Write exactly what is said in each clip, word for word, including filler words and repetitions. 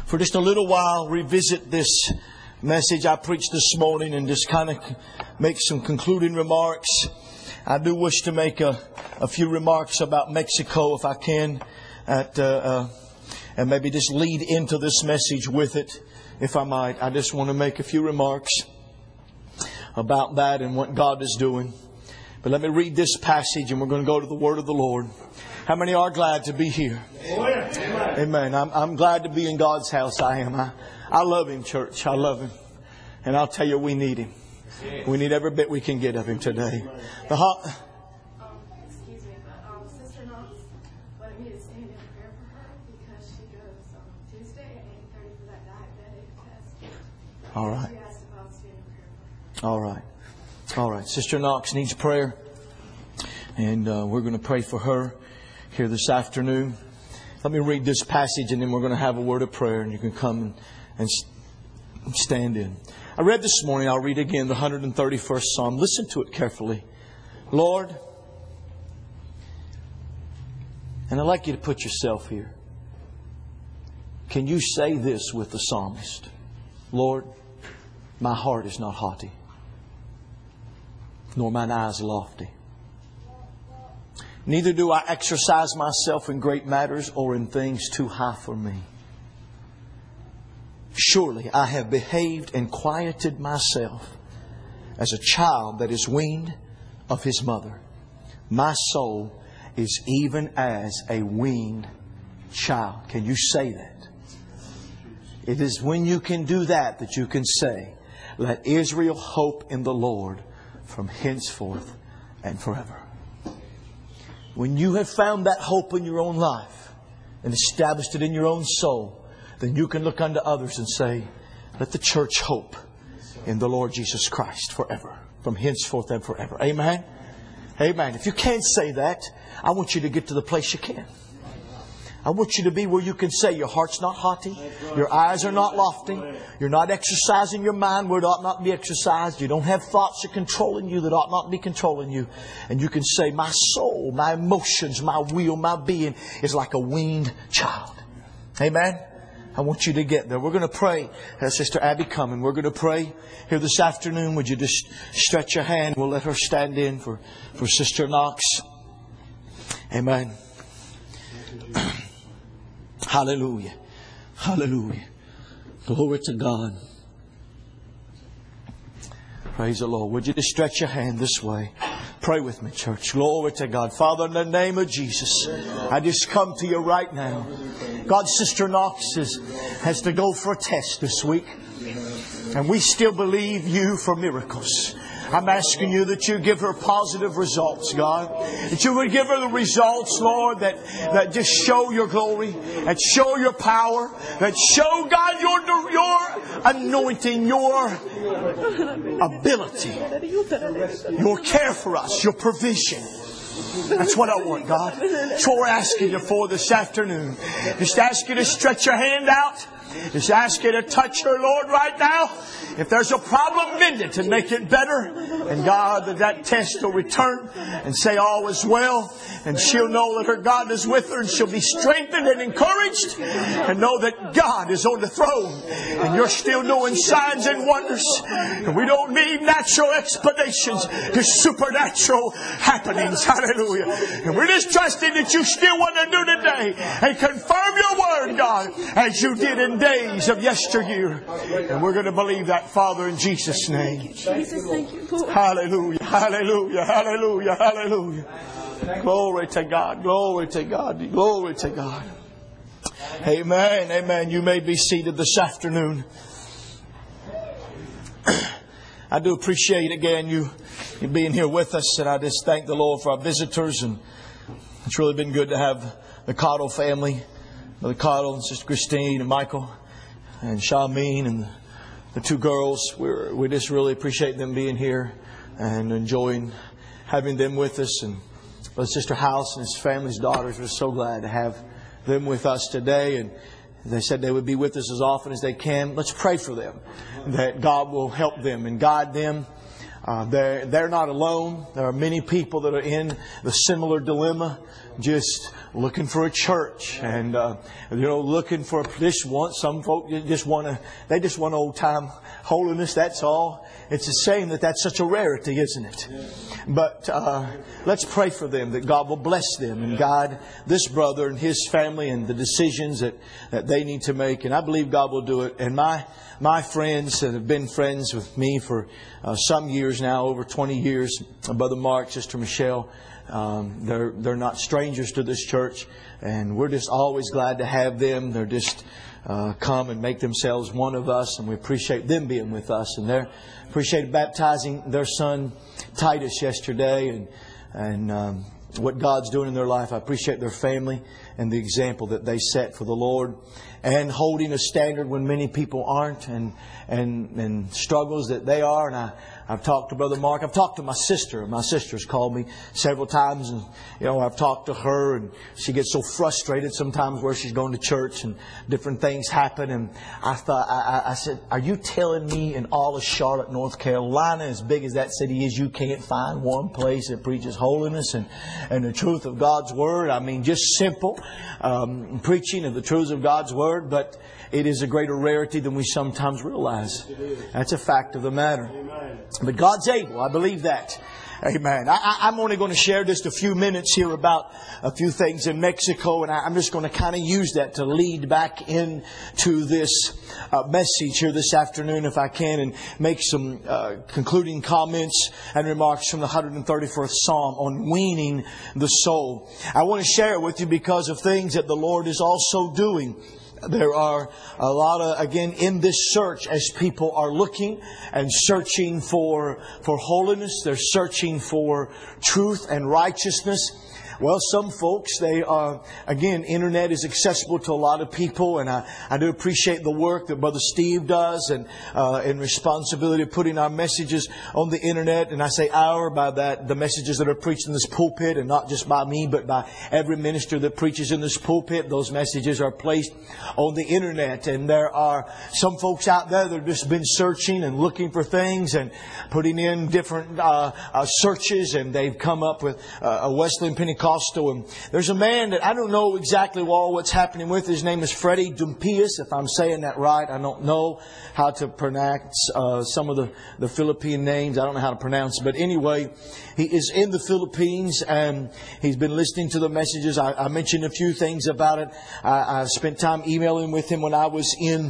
for just a little while revisit this message I preached this morning and just kind of make some concluding remarks. I do wish to make a, a few remarks about Mexico if I can, at, uh, uh, and maybe just lead into this message with it, if I might. I just want to make a few remarks about that and what God is doing. But let me read this passage and we're going to go to the Word of the Lord. How many are glad to be here? Amen. Amen. I'm, I'm glad to be in God's house. I am. I, I love Him, church. I love Him. And I'll tell you, we need Him. We need every bit we can get of Him today. The hot... Um, excuse me, but um, Sister Knox wanted me to stand in prayer for her because she goes on Tuesday at eight thirty for that diabetic test. All right. She asked if I would stand in prayer for her. All right. All right. Sister Knox needs prayer. And uh, we're going to pray for her here this afternoon. Let me read this passage and then we're going to have a word of prayer and you can come and stand in. I read this morning, I'll read again the one hundred thirty-first Psalm. Listen to it carefully. Lord, and I'd like you to put yourself here. Can you say this with the psalmist? Lord, my heart is not haughty, nor mine eyes lofty. Neither do I exercise myself in great matters or in things too high for me. Surely I have behaved and quieted myself as a child that is weaned of his mother. My soul is even as a weaned child. Can you say that? It is when you can do that that you can say, let Israel hope in the Lord from henceforth and forever. When you have found that hope in your own life and established it in your own soul, then you can look unto others and say, let the church hope in the Lord Jesus Christ forever, from henceforth and forever. Amen? Amen. If you can't say that, I want you to get to the place you can. I want you to be where you can say your heart's not haughty, your eyes are not lofty, you're not exercising your mind where it ought not be exercised, you don't have thoughts that are controlling you that ought not be controlling you. And you can say, my soul, my emotions, my will, my being is like a weaned child. Amen? I want you to get there. We're going to pray. Has Sister Abby coming? We're going to pray here this afternoon. Would you just stretch your hand? We'll let her stand in for, for Sister Knox. Amen. Hallelujah. Hallelujah. Glory to God. Praise the Lord. Would you just stretch your hand this way? Pray with me, church. Glory to God. Father, in the name of Jesus, I just come to you right now. God, Sister Knox is, has to go for a test this week. And we still believe you for miracles. I'm asking you that you give her positive results, God. That you would give her the results, Lord, that, that just show your glory, that show your power, that show, God, your, your anointing, your ability, your care for us, your provision. That's what I want, God. That's what we're asking you for this afternoon. Just ask you to stretch your hand out. Just ask you to touch her, Lord, right now. If there's a problem, mend it and make it better. And God, that that test will return and say all is well. And she'll know that her God is with her and she'll be strengthened and encouraged. And know that God is on the throne. And you're still doing signs and wonders. And we don't need natural explanations. There's supernatural happenings. Hallelujah. And we're just trusting that you still want to do today. And confirm your word, God, as you did in days of yesteryear. And we're going to believe that, Father, in Jesus' name. Jesus, thank you, Lord. Hallelujah, hallelujah, hallelujah, hallelujah. Glory to God, glory to God, glory to God. Amen, amen. You may be seated this afternoon. I do appreciate again you, you being here with us. And I just thank the Lord for our visitors. And it's really been good to have the Cottle family. Brother Cottle and Sister Christine and Michael and Shameen and the two girls. We're, we just really appreciate them being here and enjoying having them with us. And Brother Sister House and his family's daughters, we're so glad to have them with us today. And they said they would be with us as often as they can. Let's pray for them, that God will help them and guide them. Uh, they're, they're not alone. There are many people that are in the similar dilemma. just looking for a church, and uh, you know, looking for just want some folk just want to they just want old time holiness. That's all. It's a shame that that's such a rarity, isn't it? But uh, let's pray for them, that God will bless them and guide this brother and his family and the decisions that, that they need to make. And I believe God will do it. And my my friends that have been friends with me for uh, some years now, over twenty years, Brother Mark, Sister Michelle, um, they're they're not strangers to this church, and we're just always glad to have them. They're just uh, come and make themselves one of us, and we appreciate them being with us. And they appreciated baptizing their son Titus yesterday, and and um, what God's doing in their life. I appreciate their family and the example that they set for the Lord, and holding a standard when many people aren't, and and and struggles that they are. And I, I've talked to Brother Mark. I've talked to my sister. My sister's called me several times, and you know, I've talked to her, and she gets so frustrated sometimes where she's going to church and different things happen. And I thought, I, I said, "Are you telling me in all of Charlotte, North Carolina, as big as that city is, you can't find one place that preaches holiness and and the truth of God's Word? I mean, just simple um, preaching of the truths of God's Word, but it is a greater rarity than we sometimes realize. That's a fact of the matter. But God's able. I believe that. Amen. I, I'm only going to share just a few minutes here about a few things in Mexico, and I'm just going to kind of use that to lead back into this uh, message here this afternoon, if I can, and make some uh, concluding comments and remarks from the one hundred thirty-first Psalm on weaning the soul. I want to share it with you because of things that the Lord is also doing. There are a lot of, again, in this search, as people are looking and searching for, for holiness, they're searching for truth and righteousness. Well, some folks, they are, again, internet is accessible to a lot of people, and I, I do appreciate the work that Brother Steve does, and uh, in responsibility of putting our messages on the internet. And I say our by that, the messages that are preached in this pulpit, and not just by me, but by every minister that preaches in this pulpit. Those messages are placed on the internet, and there are some folks out there that have just been searching and looking for things and putting in different uh, uh, searches, and they've come up with uh, a Wesleyan Pentecostal. And there's a man that I don't know exactly all what's happening with. His name is Freddie Dumpius, if I'm saying that right. I don't know how to pronounce uh, some of the, the Philippine names. I don't know how to pronounce it. But anyway, he is in the Philippines, and he's been listening to the messages. I, I mentioned a few things about it. I, I spent time emailing with him when I was in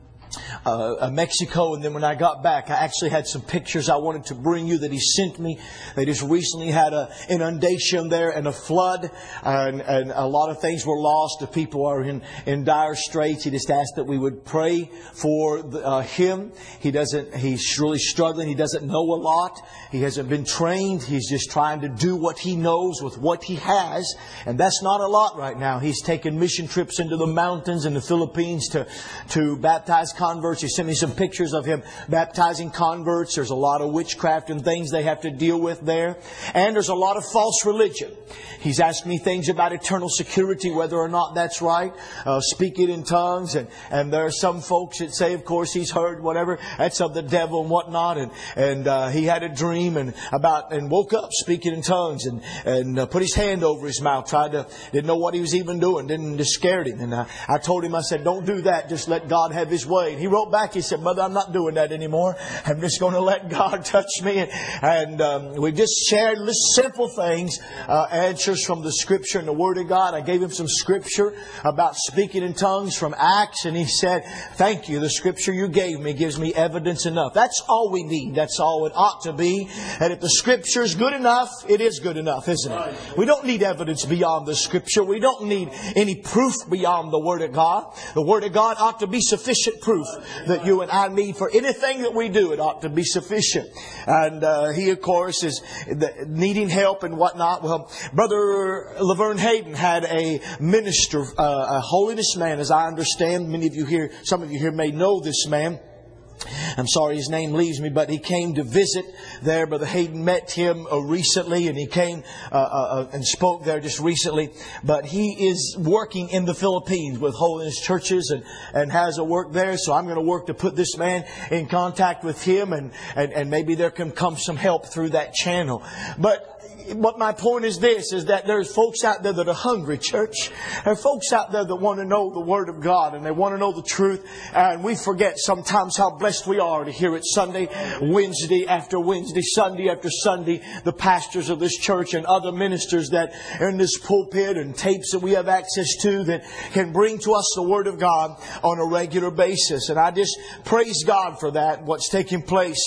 Uh, Mexico, and then when I got back, I actually had some pictures I wanted to bring you that he sent me. They just recently had an inundation there and a flood, and, and a lot of things were lost. The people are in, in dire straits. He just asked that we would pray for the, uh, him. He doesn't. He's really struggling. He doesn't know a lot. He hasn't been trained. He's just trying to do what he knows with what he has, and that's not a lot right now. He's taken mission trips into the mountains in the Philippines to to baptize converts. He sent me some pictures of him baptizing converts. There's a lot of witchcraft and things they have to deal with there. And there's a lot of false religion. He's asked me things about eternal security, whether or not that's right. Uh, speaking in tongues. And, and there are some folks that say, of course, he's heard whatever. That's of the devil and whatnot. And, and uh, he had a dream and about and woke up speaking in tongues and, and uh, put his hand over his mouth. Tried to, didn't know what he was even doing. Didn't, just scared him. And I, I told him, I said, don't do that. Just let God have His way. And he wrote back, he said, Mother, I'm not doing that anymore. I'm just going to let God touch me. And, and um, we just shared simple things, uh, answers from the Scripture and the Word of God. I gave him some Scripture about speaking in tongues from Acts, and he said, thank you. The Scripture you gave me gives me evidence enough. That's all we need. That's all it ought to be. And if the Scripture is good enough, it is good enough, isn't it? We don't need evidence beyond the Scripture. We don't need any proof beyond the Word of God. The Word of God ought to be sufficient proof that you and I need for anything that we do. It ought to be sufficient. And uh, he, of course, is needing help and whatnot. Well, Brother Laverne Hayden had a minister, uh, a holiness man, as I understand. Many of you here, some of you here may know this man. I'm sorry his name leaves me, but he came to visit there. Brother Hayden met him uh, recently, and he came uh, uh, and spoke there just recently. But he is working in the Philippines with holiness churches and, and has a work there. So I'm going to work to put this man in contact with him, and, and, and maybe there can come some help through that channel. But but my point is this, is that there's folks out there that are hungry, church. There are folks out there that want to know the Word of God and they want to know the truth. And we forget sometimes how blessed we are to hear it Sunday, Wednesday after Wednesday, Sunday after Sunday. The pastors of this church and other ministers that are in this pulpit and tapes that we have access to that can bring to us the Word of God on a regular basis. And I just praise God for that, what's taking place.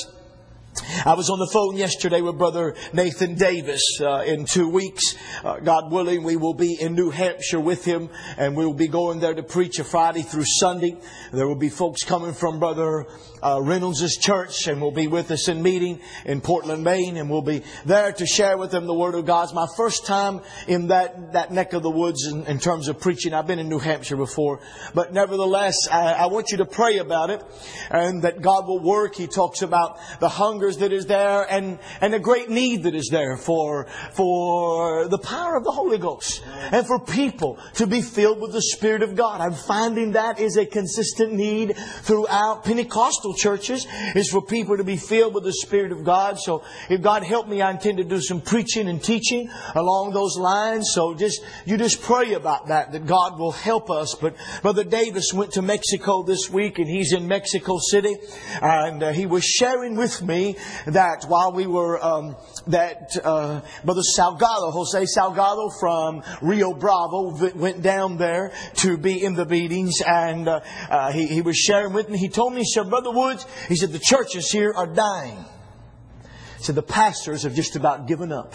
I was on the phone yesterday with Brother Nathan Davis. Uh, in two weeks, uh, God willing, we will be in New Hampshire with him, and we will be going there to preach a Friday through Sunday. There will be folks coming from Brother uh, Reynolds' church, and will be with us in meeting in Portland, Maine, and we'll be there to share with them the Word of God. It's my first time in that, that neck of the woods in, in terms of preaching. I've been in New Hampshire before, but nevertheless, I, I want you to pray about it, and that God will work. He talks about the hunger that is there and, and a great need that is there for, for the power of the Holy Ghost and for people to be filled with the Spirit of God. I'm finding that is a consistent need throughout Pentecostal churches, is for people to be filled with the Spirit of God. So if God help me, I intend to do some preaching and teaching along those lines. So just, you just pray about that, that God will help us. But Brother Davis went to Mexico this week, and he's in Mexico City, and uh, he was sharing with me that while we were, um, that uh, Brother Salgado, Jose Salgado from Rio Bravo went down there to be in the meetings, and uh, uh, he, he was sharing with me. He told me, he said, Brother Woods, he said, the churches here are dying. He said, the pastors have just about given up.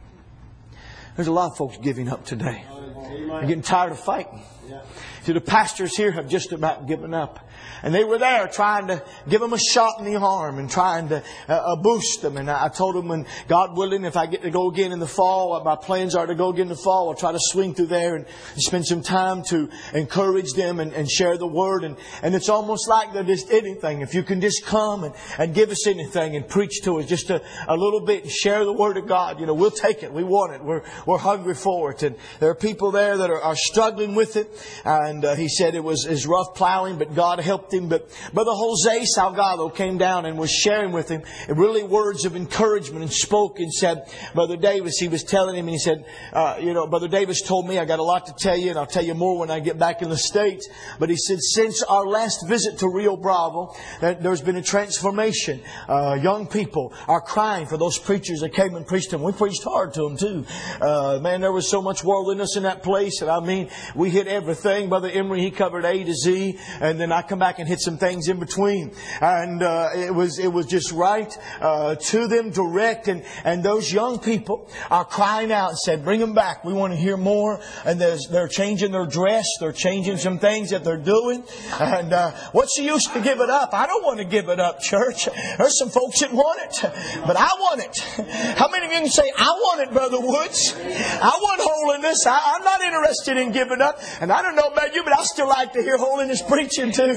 There's a lot of folks giving up today. They're getting tired of fighting. He said, the pastors here have just about given up. And they were there trying to give them a shot in the arm and trying to uh, boost them. And I told them, when God willing, if I get to go again in the fall, my plans are to go again in the fall, I'll try to swing through there and spend some time to encourage them and, and share the Word. And, and it's almost like they're just anything. If you can just come and, and give us anything and preach to us just a, a little bit and share the Word of God, you know, we'll take it. We want it. We're, we're hungry for it. And there are people there that are, are struggling with it. And uh, he said it was, is rough plowing, but God helped him. But Brother Jose Salgado came down and was sharing with him really words of encouragement, and spoke and said, Brother Davis, he was telling him, and he said, uh, you know, Brother Davis told me, I got a lot to tell you, and I'll tell you more when I get back in the States. But he said, since our last visit to Rio Bravo, that there's been a transformation. Uh, young people are crying for those preachers that came and preached to them. We preached hard to them too. Uh, man, there was so much worldliness in that place. And I mean, we hit everything. Brother Emery, he covered A to Z. And then I come back and hit some things in between, and uh, it was it was just right uh, to them, direct, and and those young people are crying out and said, "Bring them back. We want to hear more." And there's, they're changing their dress, they're changing some things that they're doing. And uh, what's the use to give it up? I don't want to give it up, church. There's some folks that want it, but I want it. How many of you can say, "I want it, Brother Woods. I want holiness. I, I'm not interested in giving up." And I don't know about you, but I still like to hear holiness preaching too.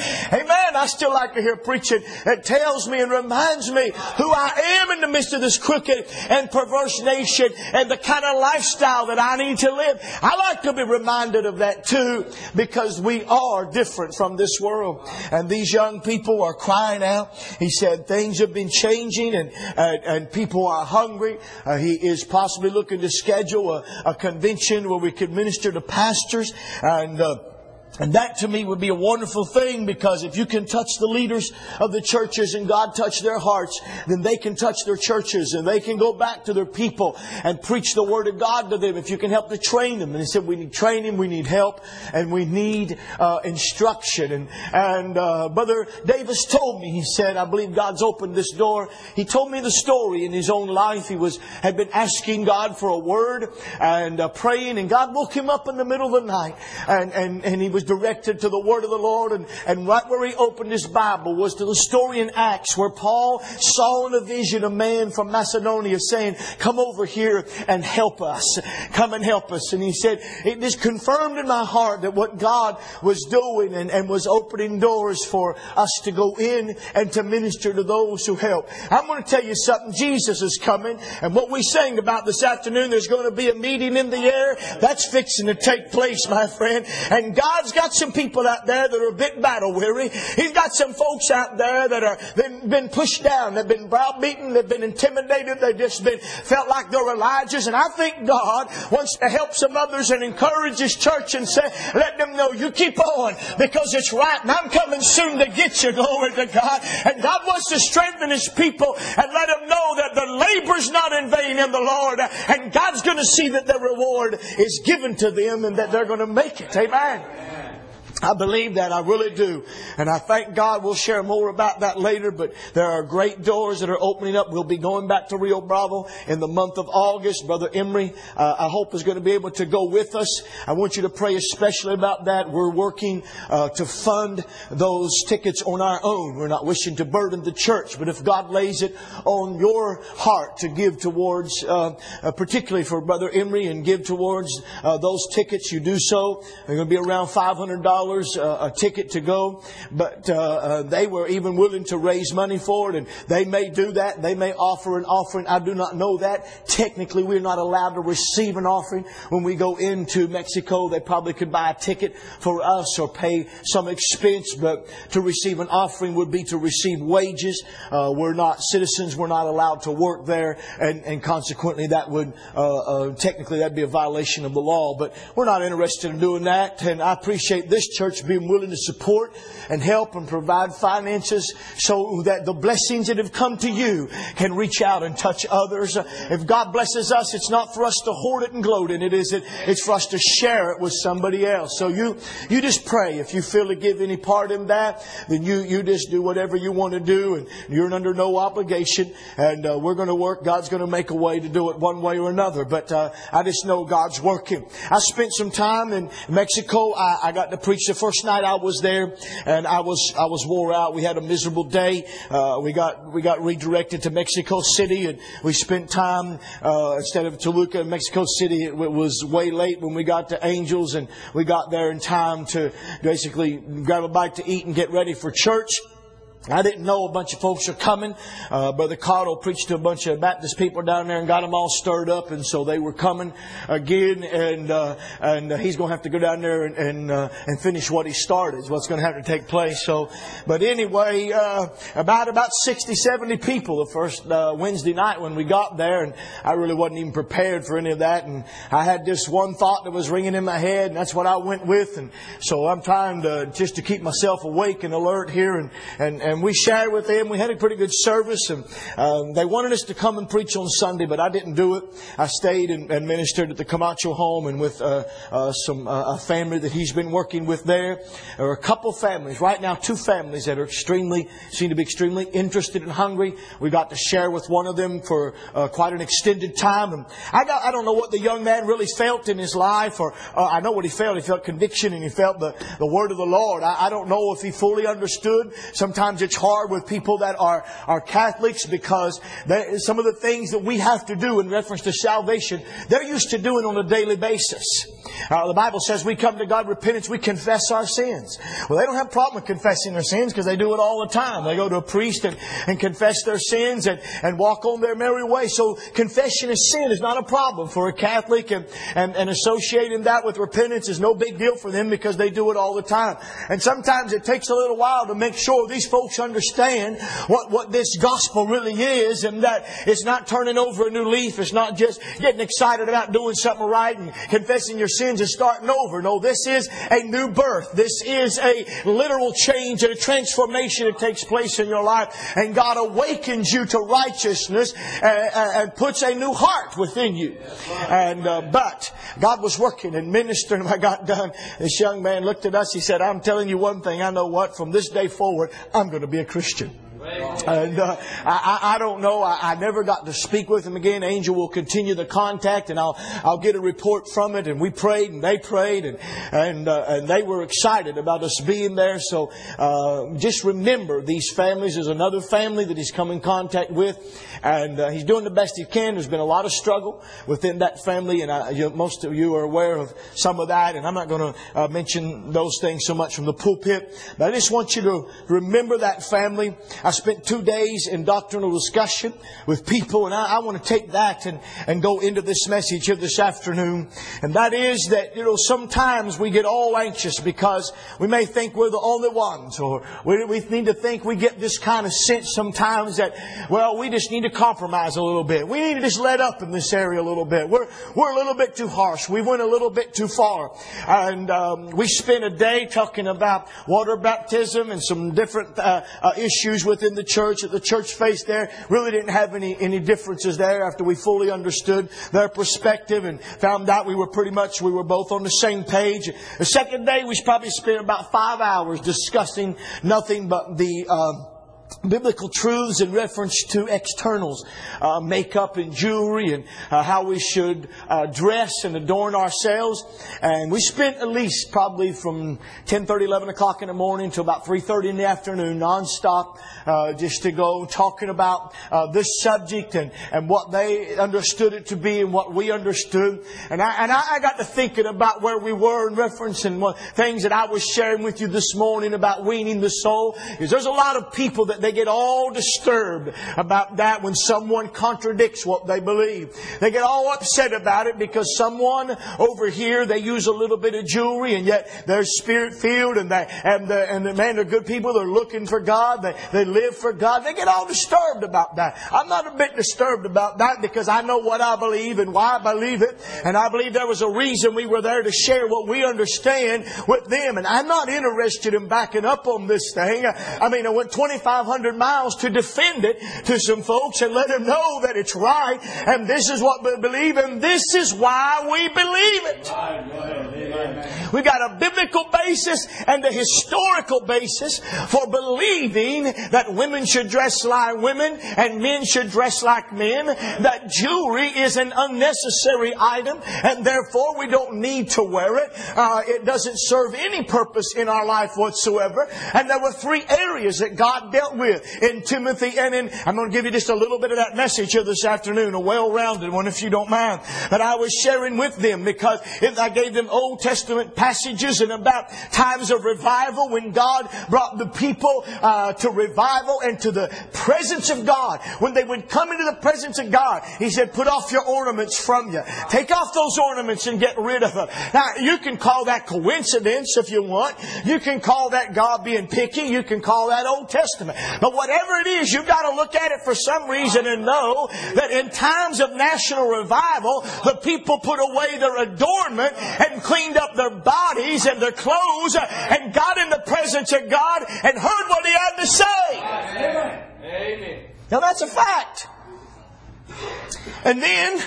Amen. I still like to hear preaching that tells me and reminds me who I am in the midst of this crooked and perverse nation and the kind of lifestyle that I need to live. I like to be reminded of that too, because we are different from this world. And these young people are crying out. He said things have been changing, and and, and people are hungry. Uh, he is possibly looking to schedule a, a convention where we could minister to pastors, and uh, And that to me would be a wonderful thing, because if you can touch the leaders of the churches and God touch their hearts, then they can touch their churches and they can go back to their people and preach the Word of God to them. If you can help to train them. And he said, we need training, we need help, and we need uh, instruction. And, and uh, Brother Davis told me, he said, I believe God's opened this door. He told me the story in his own life. He was had been asking God for a word and uh, praying, and God woke him up in the middle of the night. And, and, and he was directed to the Word of the Lord, and, and right where he opened his Bible was to the story in Acts where Paul saw in a vision a man from Macedonia saying, come over here and help us. Come and help us. And he said, it just confirmed in my heart that what God was doing and, and was opening doors for us to go in and to minister to those who help. I'm going to tell you something. Jesus is coming, and what we sang about this afternoon, there's going to be a meeting in the air. That's fixing to take place, my friend. And God's got some people out there that are a bit battle weary. He's got some folks out there that are been, been pushed down. They've been browbeaten. They've been intimidated. They've just been felt like they're Elijahs. And I think God wants to help some others and encourage His church and say, let them know you keep on because it's right and I'm coming soon to get you. Glory to God. And God wants to strengthen His people and let them know that the labor's not in vain in the Lord. And God's going to see that their reward is given to them and that they're going to make it. Amen. I believe that. I really do. And I thank God. We'll share more about that later. But there are great doors that are opening up. We'll be going back to Rio Bravo in the month of August. Brother Emery, uh, I hope is going to be able to go with us. I want you to pray especially about that. We're working uh, to fund those tickets on our own. We're not wishing to burden the church. But if God lays it on your heart to give towards, uh, uh, particularly for Brother Emery, and give towards uh, those tickets, you do so. They're going to be around five hundred dollars. A ticket to go, but uh, uh, they were even willing to raise money for it, and they may do that. They may offer an offering. I do not know that. Technically, we're not allowed to receive an offering when we go into Mexico. They probably could buy a ticket for us or pay some expense, but to receive an offering would be to receive wages. Uh, we're not citizens. We're not allowed to work there, and, and consequently, that would uh, uh, technically that'd be a violation of the law. But we're not interested in doing that, and I appreciate this church being willing to support and help and provide finances so that the blessings that have come to you can reach out and touch others. If God blesses us, it's not for us to hoard it and gloat in it, is it? It's for us to share it with somebody else. So you you just pray. If you feel to give any part in that, then you, you just do whatever you want to do, and you're under no obligation. And uh, we're going to work. God's going to make a way to do it one way or another. But uh, I just know God's working. I spent some time in Mexico. I, I got to preach the first night I was there, and I was I was wore out. We had a miserable day. Uh, we got we got redirected to Mexico City, and we spent time uh, instead of Toluca in Mexico City. It, it was way late when we got to Angels, and we got there in time to basically grab a bite to eat and get ready for church. I didn't know a bunch of folks are coming. Uh, Brother Cottle preached to a bunch of Baptist people down there and got them all stirred up, and so they were coming again. And uh, and uh, he's going to have to go down there and and, uh, and finish what he started. Is what's going to have to take place. So, but anyway, uh, about about sixty, seventy people the first uh, Wednesday night when we got there, and I really wasn't even prepared for any of that. And I had this one thought that was ringing in my head, and that's what I went with. And so I'm trying to just to keep myself awake and alert here, and and. and And we shared with them. We had a pretty good service, and um, they wanted us to come and preach on Sunday, but I didn't do it. I stayed and, and ministered at the Camacho home, and with uh, uh, some uh, a family that he's been working with there. There are a couple families right now, two families that are extremely seem to be extremely interested and hungry. We got to share with one of them for uh, quite an extended time, and I got I don't know what the young man really felt in his life, or uh, I know what he felt. He felt conviction, and he felt the the word of the Lord. I, I don't know if he fully understood. Sometimes it's hard with people that are, are Catholics because they, some of the things that we have to do in reference to salvation, they're used to doing on a daily basis. Uh, the Bible says we come to God repentance, we confess our sins. Well, they don't have a problem with confessing their sins because they do it all the time. They go to a priest and, and confess their sins and, and walk on their merry way. So confession of sin is not a problem for a Catholic, and, and, and associating that with repentance is no big deal for them because they do it all the time. And sometimes it takes a little while to make sure these folks understand what, what this gospel really is, and that it's not turning over a new leaf. It's not just getting excited about doing something right and confessing your sins and starting over. No, this is a new birth. This is a literal change and a transformation that takes place in your life. And God awakens you to righteousness and, and puts a new heart within you. And uh, but God was working and ministering. When I got done, this young man looked at us. He said, "I'm telling you one thing. I know what. From this day forward, I'm going to be a Christian." And uh, I, I don't know. I, I never got to speak with him again. Angel will continue the contact, and I'll I'll get a report from it. And we prayed, and they prayed, and and uh, and they were excited about us being there. So uh, just remember these families. There's another family that he's come in contact with, and uh, he's doing the best he can. There's been a lot of struggle within that family, and I, you, most of you are aware of some of that. And I'm not going to uh, mention those things so much from the pulpit, but I just want you to remember that family. I spent two days in doctrinal discussion with people, and I, I want to take that and, and go into this message here this afternoon. And that is that, you know, sometimes we get all anxious because we may think we're the only ones, or we, we need to think we get this kind of sense sometimes that, well, we just need to compromise a little bit. We need to just let up in this area a little bit. We're, we're a little bit too harsh. We went a little bit too far. And um, we spent a day talking about water baptism and some different uh, uh, issues within the church that the church faced there. Really didn't have any, any differences there after we fully understood their perspective and found out we were pretty much, we were both on the same page. The second day we probably spent about five hours discussing nothing but the Uh, biblical truths in reference to externals, uh, makeup and jewelry, and uh, how we should uh, dress and adorn ourselves. And we spent at least probably from ten thirty, eleven o'clock in the morning to about three thirty in the afternoon, nonstop, uh, just to go talking about uh, this subject and, and what they understood it to be and what we understood. And I, and I got to thinking about where we were in reference and what things that I was sharing with you this morning about weaning the soul. Because there's a lot of people that they get all disturbed about that when someone contradicts what they believe. They get all upset about it because someone over here, they use a little bit of jewelry and yet they're spirit-filled and they, and the, and the man, they're good people. They're looking for God. They, they live for God. They get all disturbed about that. I'm not a bit disturbed about that because I know what I believe and why I believe it. And I believe there was a reason we were there to share what we understand with them. And I'm not interested in backing up on this thing. I mean, I went twenty-five hundred miles to defend it to some folks and let them know that it's right. And this is what we believe, and this is why we believe it. We've got a biblical basis and a historical basis for believing that women should dress like women and men should dress like men. That jewelry is an unnecessary item and therefore we don't need to wear it. Uh, it doesn't serve any purpose in our life whatsoever. And there were three areas that God dealt with in Timothy and in, I'm going to give you just a little bit of that message here this afternoon, a well-rounded one if you don't mind. But I was sharing with them because I gave them Old Testament passages and about times of revival when God brought the people uh, to revival and to the presence of God. When they would come into the presence of God, He said, put off your ornaments from you. Take off those ornaments and get rid of them. Now, you can call that coincidence if you want. You can call that God being picky. You can call that Old Testament. But whatever it is, you've got to look at it for some reason and know that in times of national revival, the people put away their adornment and cleaned up their bodies and their clothes and got in the presence of God and heard what He had to say. Amen. Amen. Now that's a fact. And then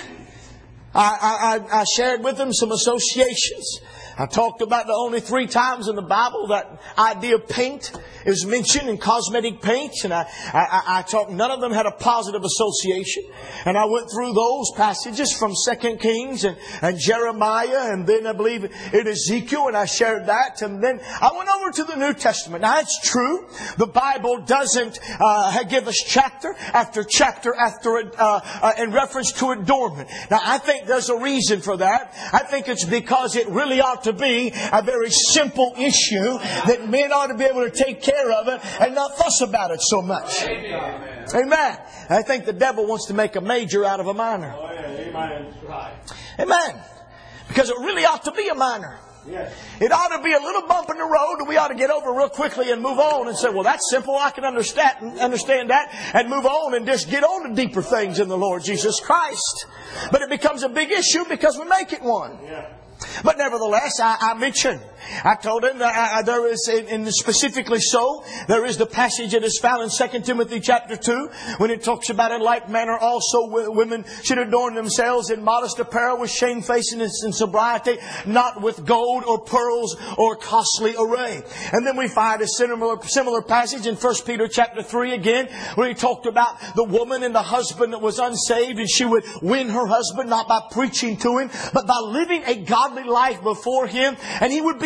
I, I, I shared with them some associations. I talked about the only three times in the Bible that idea of paint is mentioned in cosmetic paints. And I, I, I talked, none of them had a positive association. And I went through those passages from Second Kings and, and Jeremiah. And then I believe in Ezekiel. And I shared that. And then I went over to the New Testament. Now it's true. The Bible doesn't uh, give us chapter after chapter after uh, uh, in reference to adornment. Now I think there's a reason for that. I think it's because it really ought to be a very simple issue that men ought to be able to take care of it and not fuss about it so much. Amen. Amen. I think the devil wants to make a major out of a minor. Oh, yeah. Amen. Amen. Because it really ought to be a minor. Yes. It ought to be a little bump in the road and we ought to get over real quickly and move on and say, well, that's simple. I can understand, understand that and move on and just get on to deeper things in the Lord Jesus Christ. But it becomes a big issue because we make it one. Yeah. But nevertheless, I, I mentioned, I told him that I, there is, and specifically so, there is the passage that is found in Second Timothy chapter two, when it talks about in like manner also women should adorn themselves in modest apparel with shamefacedness and sobriety, not with gold or pearls or costly array. And then we find a similar, similar passage in First Peter chapter three again, where he talked about the woman and the husband that was unsaved, and she would win her husband not by preaching to him, but by living a godly life before him, and he would be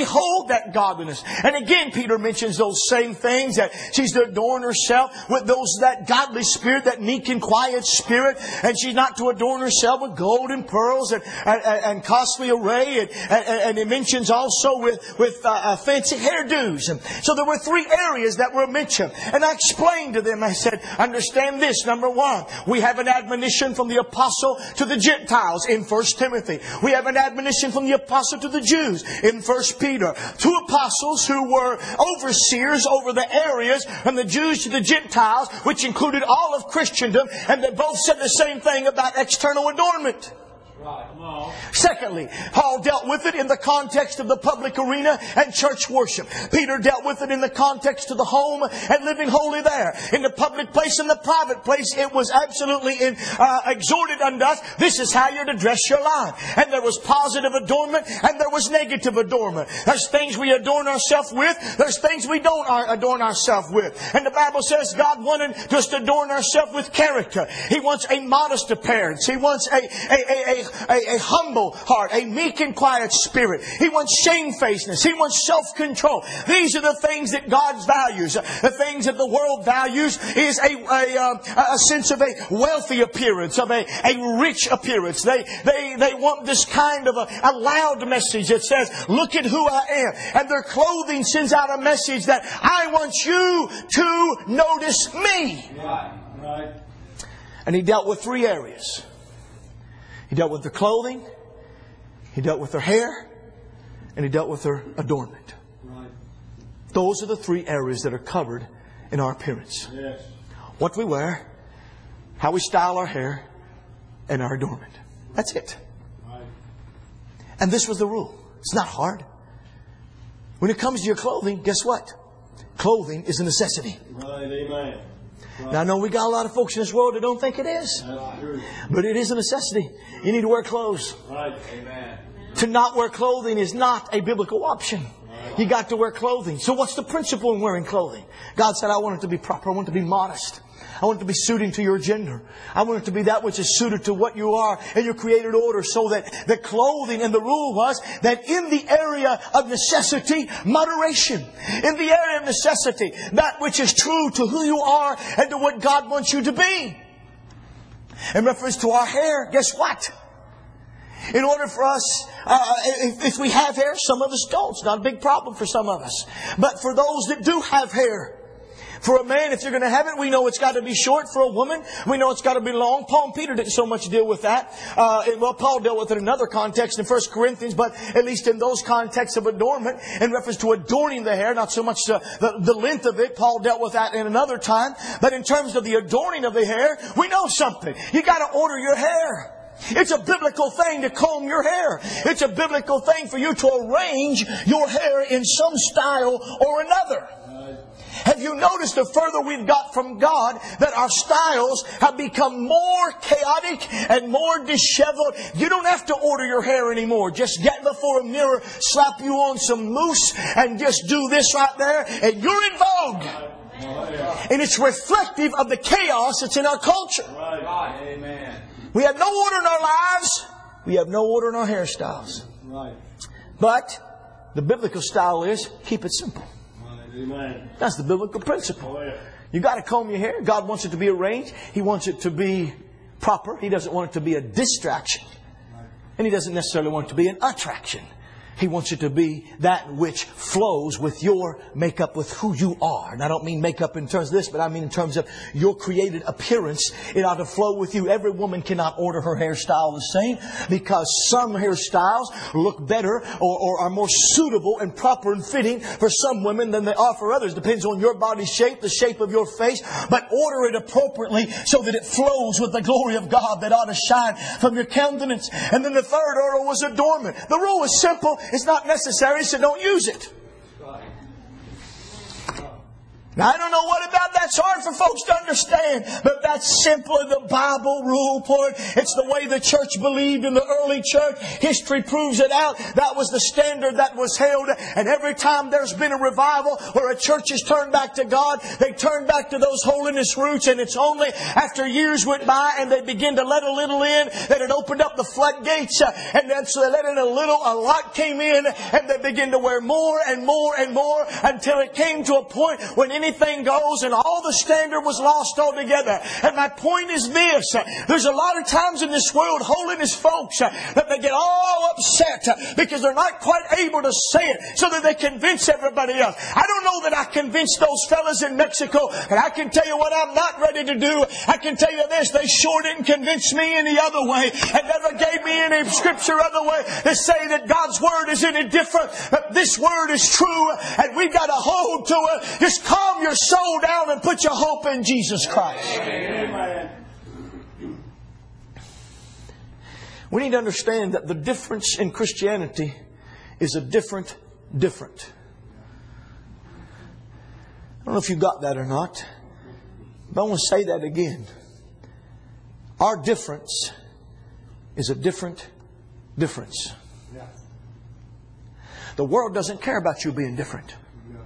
behold that godliness. And again, Peter mentions those same things, that she's to adorn herself with those, that godly spirit, that meek and quiet spirit. And she's not to adorn herself with gold and pearls and, and, and costly array. And, and, and it mentions also with, with uh, fancy hairdos. And so there were three areas that were mentioned. And I explained to them, I said, understand this. Number one, we have an admonition from the apostle to the Gentiles in First Timothy. We have an admonition from the apostle to the Jews in First Peter. Two apostles who were overseers over the areas from the Jews to the Gentiles, which included all of Christendom, and they both said the same thing about external adornment. Right. Come on. Secondly, Paul dealt with it in the context of the public arena and church worship. Peter dealt with it in the context of the home and living holy there. In the public place and the private place, it was absolutely in, uh, exhorted unto us, this is how you're to dress your life. And there was positive adornment and there was negative adornment. There's things we adorn ourselves with. There's things we don't adorn ourselves with. And the Bible says God wanted us to adorn ourselves with character. He wants a modest appearance. He wants a, a, a, a A, a humble heart, a meek and quiet spirit. He wants shamefacedness. He wants self-control. These are the things that God values. The things that the world values is a, a, a sense of a wealthy appearance, of a, a rich appearance. They, they, they want this kind of a, a loud message that says, look at who I am. And their clothing sends out a message that I want you to notice me. Right. Right. And he dealt with three areas. He dealt with their clothing, he dealt with their hair, and he dealt with their adornment. Right. Those are the three areas that are covered in our appearance. Yes. What we wear, how we style our hair, and our adornment. That's it. Right. And this was the rule. It's not hard. When it comes to your clothing, guess what? Clothing is a necessity. Right. Amen. Now, I know we got a lot of folks in this world that don't think it is. That's true. But it is a necessity. You need to wear clothes. Right. Amen. To not wear clothing is not a biblical option. You got to wear clothing. So what's the principle in wearing clothing? God said, I want it to be proper. I want it to be modest. I want it to be suiting to your gender. I want it to be that which is suited to what you are in your created order, so that the clothing, and the rule was that in the area of necessity, moderation. In the area of necessity, that which is true to who you are and to what God wants you to be. In reference to our hair, guess what? In order for us, uh, if, if we have hair, some of us don't. It's not a big problem for some of us. But for those that do have hair, for a man, if you're going to have it, we know it's got to be short. For a woman, we know it's got to be long. Paul and Peter didn't so much deal with that. Uh, well, Paul dealt with it in another context in First Corinthians, but at least in those contexts of adornment, in reference to adorning the hair, not so much the, the, the length of it, Paul dealt with that in another time. But in terms of the adorning of the hair, we know something. You got to order your hair. It's a biblical thing to comb your hair. It's a biblical thing for you to arrange your hair in some style or another. Have you noticed the further we've got from God that our styles have become more chaotic and more disheveled? You don't have to order your hair anymore. Just get before a mirror, slap you on some mousse, and just do this right there, and you're in vogue. And it's reflective of the chaos that's in our culture. Right. Amen. We have no order in our lives. We have no order in our hairstyles. Right. But the biblical style is keep it simple. Amen. That's the biblical principle. Oh, yeah. You got to comb your hair. God wants it to be arranged. He wants it to be proper. He doesn't want it to be a distraction. And He doesn't necessarily want it to be an attraction. He wants it to be that which flows with your makeup, with who you are. And I don't mean makeup in terms of this, but I mean in terms of your created appearance. It ought to flow with you. Every woman cannot order her hairstyle the same, because some hairstyles look better or, or are more suitable and proper and fitting for some women than they are for others. Depends on your body shape, the shape of your face. But order it appropriately so that it flows with the glory of God that ought to shine from your countenance. And then the third order was adornment. The rule is simple. It's not necessary, so don't use it. Now, I don't know what about that that's hard for folks to understand. But that's simply the Bible rule for it. It's the way the church believed in the early church. History proves it out. That was the standard that was held. And every time there's been a revival where a church has turned back to God, they turn back to those holiness roots. And it's only after years went by and they begin to let a little in that it opened up the floodgates. And then so they let in a little, a lot came in, and they began to wear more and more and more until it came to a point when anything goes and all the standard was lost altogether. And my point is this. There's a lot of times in this world, holiness folks, that they get all upset because they're not quite able to say it so that they convince everybody else. I don't know that I convinced those fellas in Mexico, and I can tell you what I'm not ready to do. I can tell you this, they sure didn't convince me any other way and never gave me any scripture other way to say that God's Word is any different. But this Word is true, and we've got to hold to it. Just calm your soul down and put your hope in Jesus Christ. Amen. We need to understand that the difference in Christianity is a different, different. I don't know if you got that or not, but I want to say that again. Our difference is a different difference. The world doesn't care about you being different.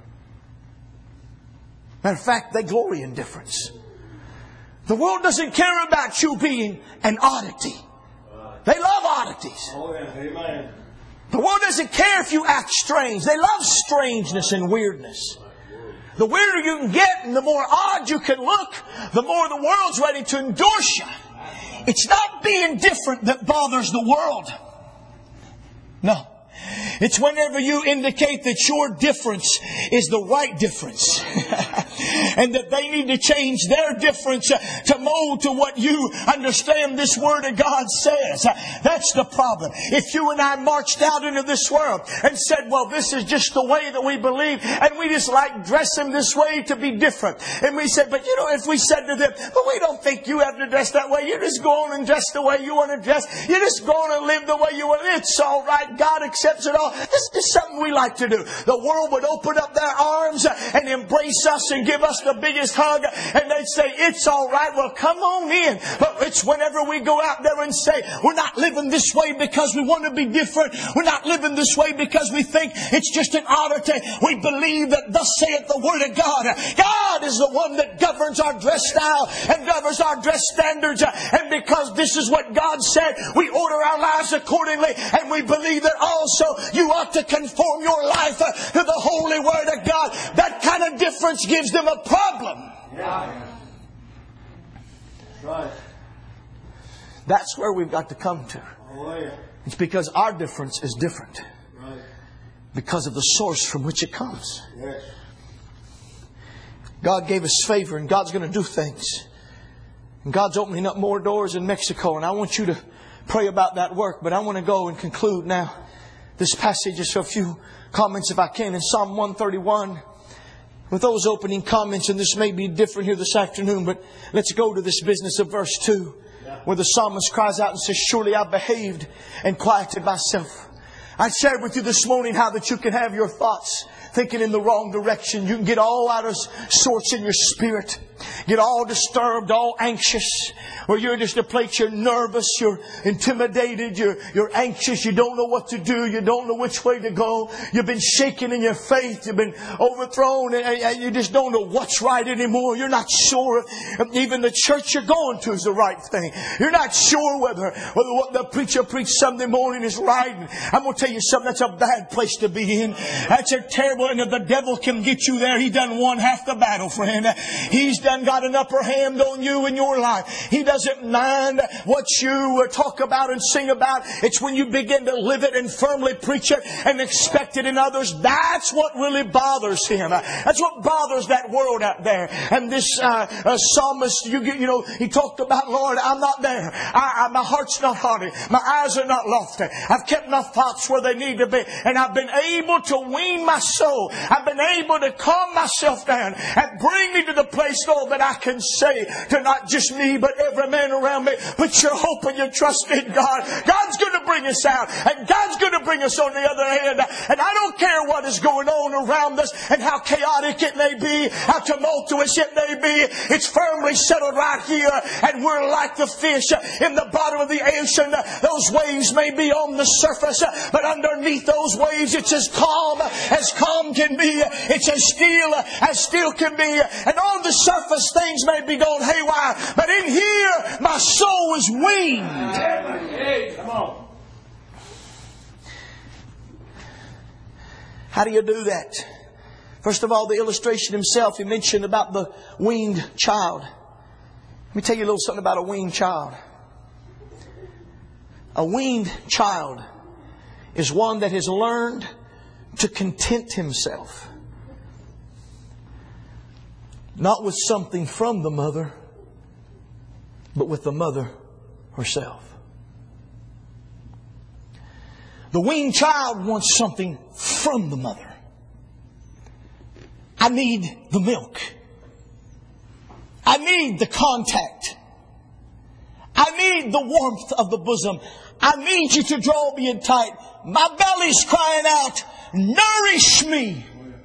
Matter of fact, they glory in difference. The world doesn't care about you being an oddity. They love oddities. Oh, yeah. Amen. The world doesn't care if you act strange. They love strangeness and weirdness. The weirder you can get and the more odd you can look, the more the world's ready to endorse you. It's not being different that bothers the world. No. It's whenever you indicate that your difference is the right difference. And that they need to change their difference to mold to what you understand this Word of God says. That's the problem. If you and I marched out into this world and said, well, this is just the way that we believe, and we just like dressing this way to be different. And we said, but you know, if we said to them, but we don't think you have to dress that way. You just go on and dress the way you want to dress. You just go on and live the way you want. It's all right. God accepts it all. This is something we like to do. The world would open up their arms and embrace us and give us the biggest hug, and they'd say, it's all right, well, come on in. But it's whenever we go out there and say, we're not living this way because we want to be different. We're not living this way because we think it's just an oddity. We believe that thus saith the Word of God. God is the one that governs our dress style and governs our dress standards. And because this is what God said, we order our lives accordingly, and we believe that also you ought to conform your life to the holy Word of God. That kind of difference gives them a problem. Yeah. Right. That's where we've got to come to. Oh, yeah. It's because our difference is different. Right. Because of the source from which it comes. Yes. God gave us favor, and God's going to do things. And God's opening up more doors in Mexico, and I want you to pray about that work. But I want to go and conclude now. This passage is a few comments, if I can, in Psalm one thirty-one. With those opening comments, and this may be different here this afternoon, but let's go to this business of verse two, where the psalmist cries out and says, surely I behaved and quieted myself. I shared with you this morning how that you can have your thoughts thinking in the wrong direction. You can get all out of sorts in your spirit. Get all disturbed, all anxious. Or you're just a place, you're nervous, you're intimidated, you're, you're anxious, you don't know what to do, you don't know which way to go. You've been shaken in your faith, you've been overthrown, and, and you just don't know what's right anymore. You're not sure if even the church you're going to is the right thing. You're not sure whether, whether what the preacher preached Sunday morning is right. And I'm going to tell you something, that's a bad place to be in. That's a terrible, and if the devil can get you there, he done won half the battle, friend. He's done got an upper hand on you in your life. He doesn't mind what you talk about and sing about. It's when you begin to live it and firmly preach it and expect it in others. That's what really bothers him. That's what bothers that world out there. And this uh, uh, psalmist, you you know, he talked about, Lord, I'm not there. I, I, my heart's not haughty. My eyes are not lofty. I've kept my thoughts where they need to be. And I've been able to wean my soul. I've been able to calm myself down and bring me to the place, Lord, all that I can say to not just me, but every man around me. Put your hope and your trust in God. God's going to bring us out. And God's going to bring us on the other end. And I don't care what is going on around us and how chaotic it may be, how tumultuous it may be. It's firmly settled right here. And we're like the fish in the bottom of the ocean. Those waves may be on the surface, but underneath those waves it's as calm as calm can be. It's as still as still can be. And on the surface things may be going haywire, but in here my soul is weaned. Hey, come on. How do you do that? First of all, the illustration himself, he mentioned about the weaned child. Let me tell you a little something about a weaned child. A weaned child is one that has learned to content himself. Not with something from the mother, but with the mother herself. The weaned child wants something from the mother. I need the milk. I need the contact. I need the warmth of the bosom. I need you to draw me in tight. My belly's crying out, nourish me.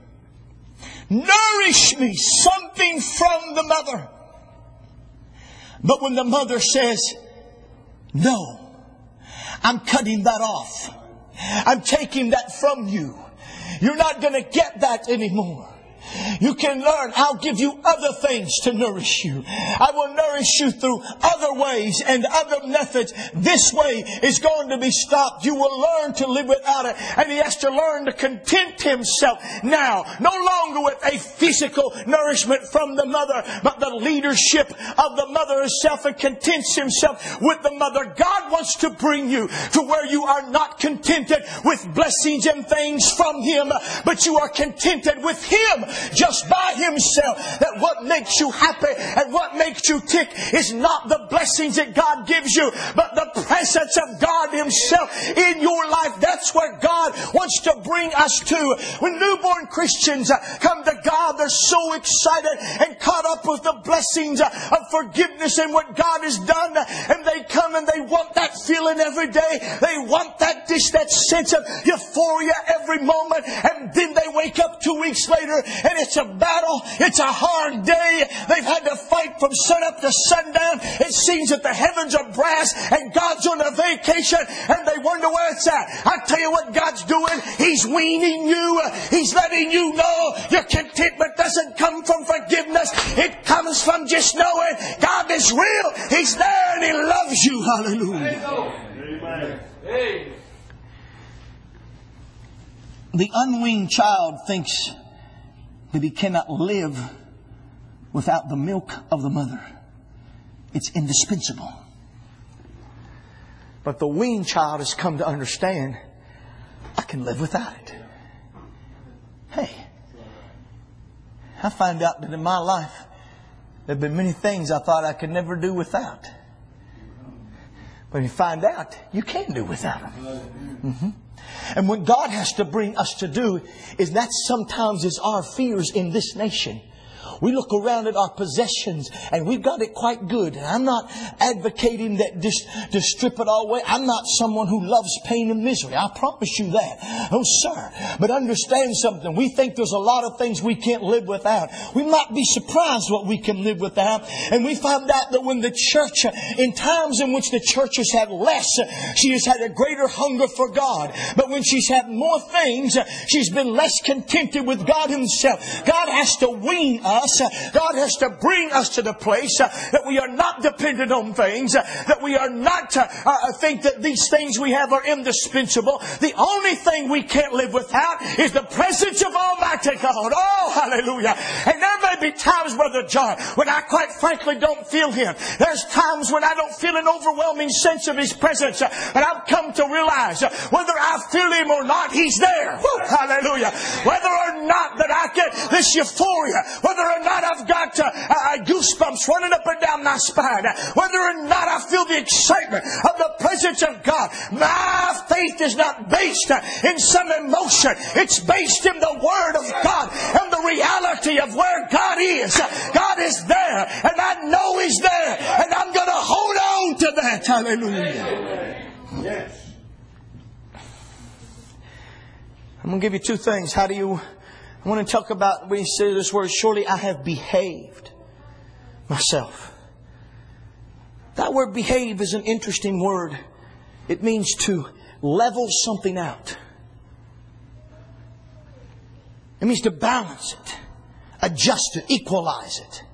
Nourish me. Something from the mother. But when the mother says, no, I'm cutting that off. I'm taking that from you. You're not going to get that anymore. You can learn. I'll give you other things to nourish you. I will nourish you through other ways and other methods. This way is going to be stopped. You will learn to live without it. And he has to learn to content himself now. No longer with a physical nourishment from the mother, but the leadership of the mother herself, and contents himself with the mother. God wants to bring you to where you are not contented with blessings and things from Him, but you are contented with Him. Just by Himself. That what makes you happy and what makes you tick is not the blessings that God gives you, but the presence of God Himself in your life. That's where God wants to bring us to. When newborn Christians come to God, they're so excited and caught up with the blessings of forgiveness and what God has done. And they come and they want that feeling every day. They want that dish, that sense of euphoria every moment. And then they wake up two weeks later and it's a battle. It's a hard day. They've had to fight from sun up to sundown. It seems that the heavens are brass and God's on a vacation and they wonder where it's at. I tell you what God's doing. He's weaning you. He's letting you know your contentment doesn't come from forgiveness. It comes from just knowing God is real. He's there and He loves you. Hallelujah. Amen. Hey. The unweaned child thinks that he cannot live without the milk of the mother. It's indispensable. But the weaned child has come to understand, I can live without it. Hey, I find out that in my life, there have been many things I thought I could never do without. But you find out, you can do without them. Mm-hmm. And what God has to bring us to do is that sometimes is our fears in this nation. We look around at our possessions and we've got it quite good. And I'm not advocating that just to strip it all away. I'm not someone who loves pain and misery. I promise you that. Oh, sir. But understand something. We think there's a lot of things we can't live without. We might be surprised what we can live without. And we find out that when the church, in times in which the church has had less, she has had a greater hunger for God. But when she's had more things, she's been less contented with God Himself. God has to wean us. God has to bring us to the place uh, that we are not dependent on things, uh, that we are not uh, uh, think that these things we have are indispensable. The only thing we can't live without is the presence of Almighty God. Oh, hallelujah. And there may be times, Brother John, when I quite frankly don't feel Him. There's times when I don't feel an overwhelming sense of His presence. Uh, but I've come to realize uh, whether I feel Him or not, He's there. Woo, hallelujah. Whether or not that I get this euphoria, whether or not I've got uh, uh, goosebumps running up and down my spine, whether or not I feel the excitement of the presence of God, my faith is not based uh, in some emotion. It's based in the Word of God and the reality of where God is. God is is there, and I know He's there, and I'm going to hold on to that. Hallelujah. Yes. I'm going to give you two things. How do you... I want to talk about when you say this word, surely I have behaved myself. That word behave is an interesting word. It means to level something out. It means to balance it, adjust it, equalize it.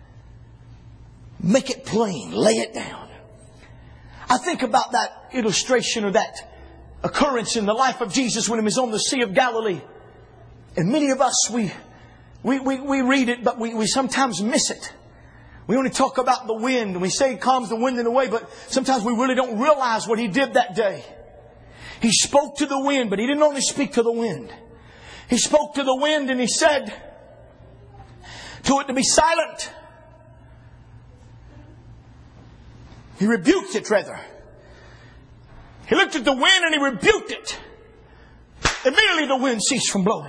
Make it plain, lay it down. I think about that illustration or that occurrence in the life of Jesus when He was on the Sea of Galilee. And many of us, we we, we, we read it, but we, we sometimes miss it. We only talk about the wind, and we say He calms the wind in a way, but sometimes we really don't realize what He did that day. He spoke to the wind, but He didn't only speak to the wind. He spoke to the wind and He said to it to be silent. He rebuked it, rather. He looked at the wind and He rebuked it. Immediately the wind ceased from blowing.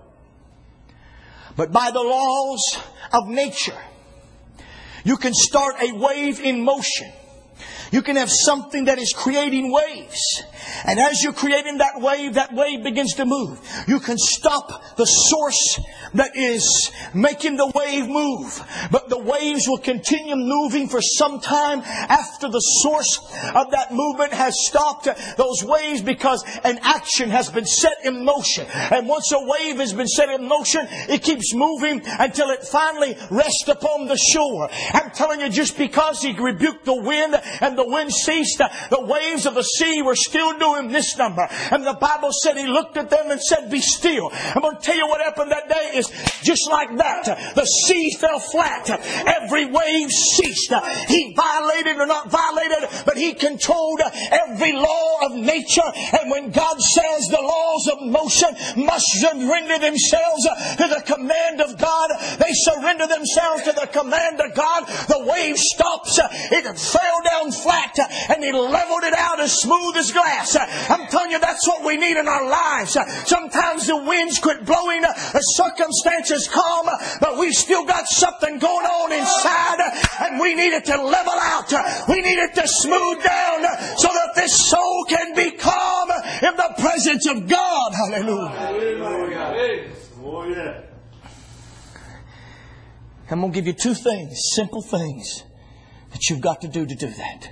But by the laws of nature, you can start a wave in motion. You can have something that is creating waves. And as you're creating that wave, that wave begins to move. You can stop the source that is making the wave move. But the waves will continue moving for some time after the source of that movement has stopped those waves, because an action has been set in motion. And once a wave has been set in motion, it keeps moving until it finally rests upon the shore. I'm telling you, just because He rebuked the wind and the wind ceased, the waves of the sea were still doing this number. And the Bible said He looked at them and said, be still. I'm going to tell you what happened that day is just like that. The sea fell flat. Every wave ceased. He violated, or not violated, but He controlled every law of nature. And when God says the laws of motion must surrender themselves to the command of God, they surrender themselves to the command of God. The wave stops. It fell down flat, and He leveled it out as smooth as glass. I'm telling you, that's what we need in our lives. Sometimes the winds quit blowing, the circumstances calm, but we've still got something going on inside, and we need it to level out. We need it to smooth down so that this soul can be calm in the presence of God. Hallelujah. Hallelujah. Oh, yeah. I'm going to give you two things, simple things, that you've got to do to do that.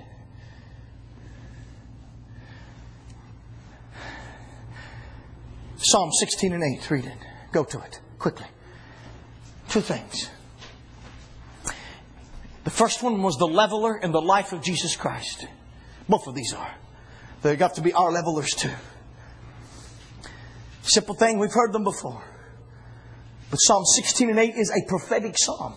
Psalm sixteen and eight. Read it. Go to it quickly. Two things. The first one was the leveler in the life of Jesus Christ. Both of these are. They've got to be our levelers too. Simple thing, we've heard them before. But Psalm sixteen and eight is a prophetic psalm.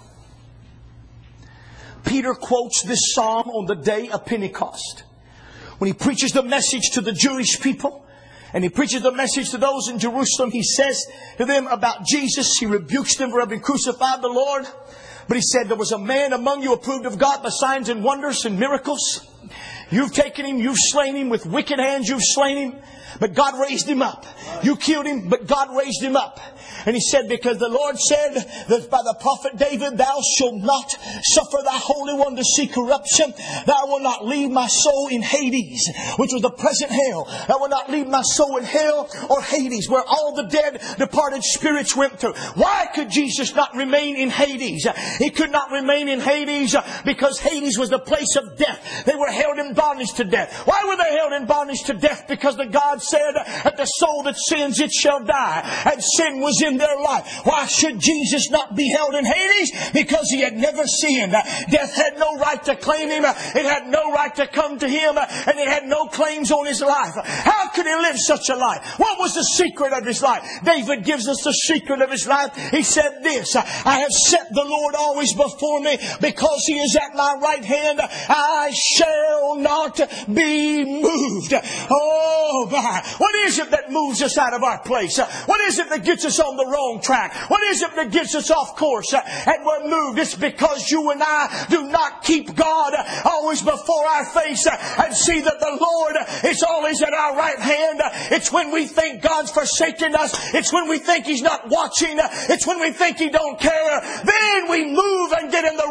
Peter quotes this psalm on the day of Pentecost, when he preaches the message to the Jewish people. And he preaches the message to those in Jerusalem. He says to them about Jesus. He rebukes them for having crucified the Lord. But he said, there was a man among you approved of God by signs and wonders and miracles. You've taken him, you've slain him with wicked hands, you've slain him. But God raised him up. You killed him, but God raised him up. And he said, because the Lord said that by the prophet David, thou shalt not suffer thy Holy One to see corruption. Thou wilt not leave my soul in Hades, which was the present hell. Thou wilt not leave my soul in hell or Hades, where all the dead departed spirits went to. Why could Jesus not remain in Hades? He could not remain in Hades because Hades was the place of death. They were held in bondage to death. Why were they held in bondage to death? Because the God said that the soul that sins, it shall die. And sin was in their life. Why should Jesus not be held in Hades? Because He had never sinned. Death had no right to claim Him. It had no right to come to Him. And it had no claims on His life. How could He live such a life? What was the secret of His life? David gives us the secret of His life. He said this, I have set the Lord always before me, because He is at my right hand. I shall not be moved. Oh my. What is it that moves us out of our place? What is it that gets us on the wrong track? What is it that gets us off course and we're moved? It's because you and I do not keep God always before our face and see that the Lord is always at our right hand. It's when we think God's forsaken us. It's when we think He's not watching. It's when we think He don't care. Then we move and get in the